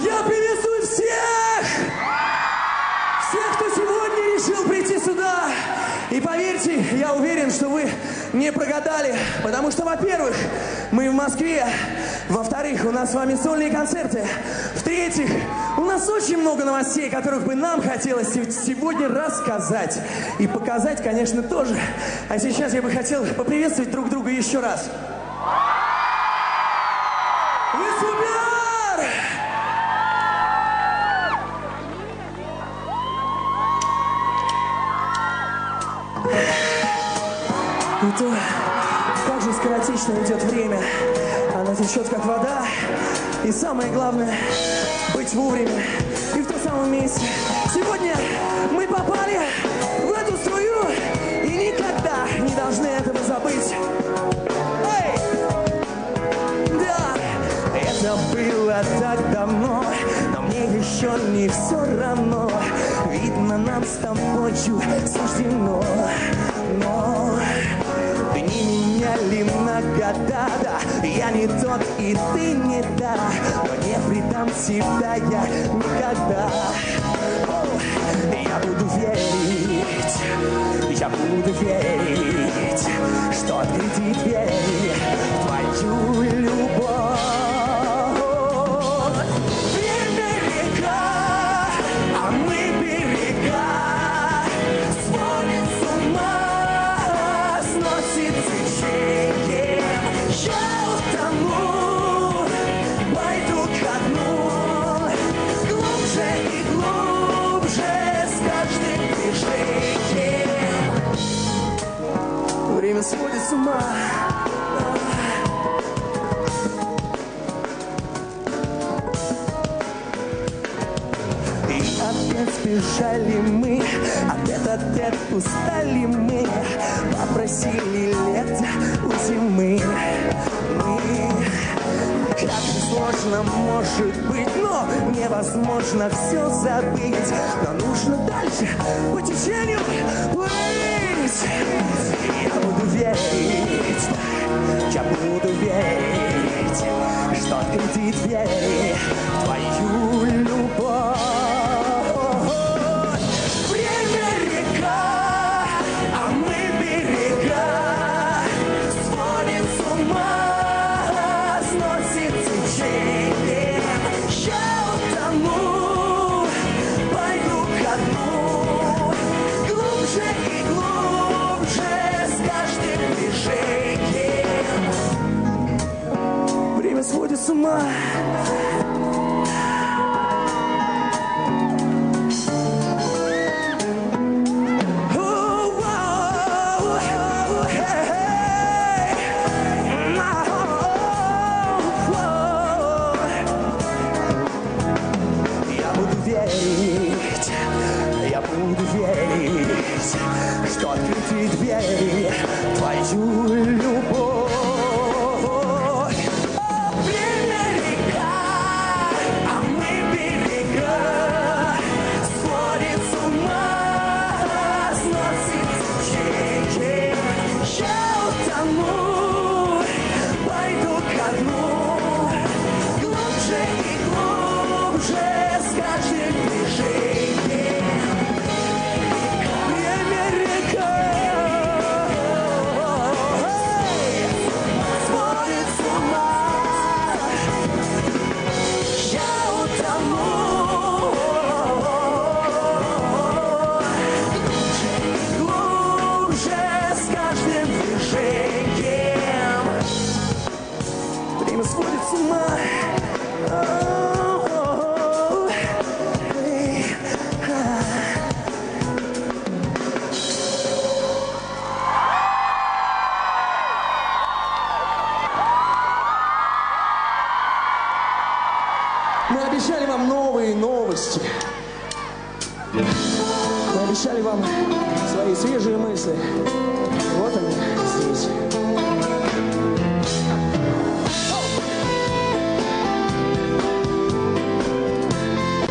Я приветствую всех! Всех, кто сегодня решил прийти сюда. И поверьте, я уверен, что вы не прогадали. Потому что, во-первых, мы в Москве. Во-вторых, у нас с вами сольные концерты. В-третьих, у нас очень много новостей, которых бы нам хотелось сегодня рассказать. И показать, конечно, тоже. А сейчас я бы хотел поприветствовать друг друга еще раз. Вы супер! И то, как же скоротечно идет время. Оно течет, как вода. И самое главное, быть вовремя и в том самом месте. Сегодня мы попали в эту струю и никогда не должны этого забыть. Эй! Да, это было так давно, но мне еще не все равно. Видно, нам с тобою суждено. Но дни меняли на года, да. Я не тот, и ты не та, но не предам тебя я никогда. Я буду верить, что открыты двери в твою любовь. Время река, а мы берега, сводит с ума, сносит течением. Я утону, пойду ко дну, глубже и глубже с каждым движением. Время сводит с ума. И опять сбежали мы, опять устали мы, попросили лето у зимы. Как же сложно может быть, но невозможно все забыть. Но нужно дальше по течению плыть. Я буду верить, что открыты двери в твою любовь. Время река, а мы берега, сводит с ума, сносит течением. Я утону, пойду ко дну, глубже и глубже с каждым движением. Время сводит с ума. Я буду верить, что открыты двери в твою любовь. Время река, а мы берега, сводит с ума, сносит течением. Я утону, пойду ко дну, глубже и глубже с каждым движением. Время река, сводит с ума. Я утону, глубже и глубже с каждым движением. Время сводит с ума. Мы обещали вам новые новости. Мы обещали вам свои свежие мысли. Вот они здесь.